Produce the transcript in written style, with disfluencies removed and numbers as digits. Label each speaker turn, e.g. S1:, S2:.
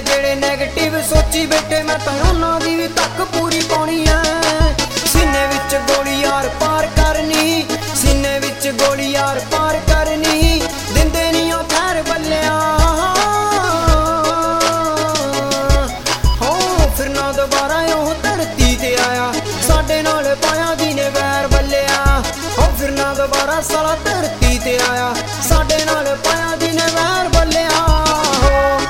S1: ਜਿਹੜੇ ਨੈਗੇਟਿਵ ਸੋਚੀ ਬੈਠੇ ਮੈਂ ਤਾਂ ਉਹਨਾਂ ਦੀ ਵੀ ਤੱਕ ਪੂਰੀ ਪਾਉਣੀ ਐ। ਸੀਨੇ ਵਿੱਚ ਗੋਲੀ ਯਾਰ ਪਾਰ ਕਰਨੀ, ਸੀਨੇ ਵਿੱਚ ਗੋਲੀ ਯਾਰ ਪਾਰ ਕਰਨੀ, ਦਿੰਦੇ ਨੀ ਉਹ ਖੈਰ ਬੱਲਿਆ ਹੋ। ਫਿਰ ਨਾ ਦੁਬਾਰਾ ਉਹ ਧਰਤੀ ਤੇ ਆਇਆ, ਸਾਡੇ ਨਾਲ ਪਾਇਆ ਜਿਹਨੇ ਵੈਰ ਬੱਲਿਆ ਹੋ। ਫਿਰ ਨਾ ਦੁਬਾਰਾ ਸਾਲਾ ਧਰਤੀ ਤੇ ਆਇਆ, ਸਾਡੇ ਨਾਲ ਪਾਇਆ ਜਿਹਨੇ ਵੈਰ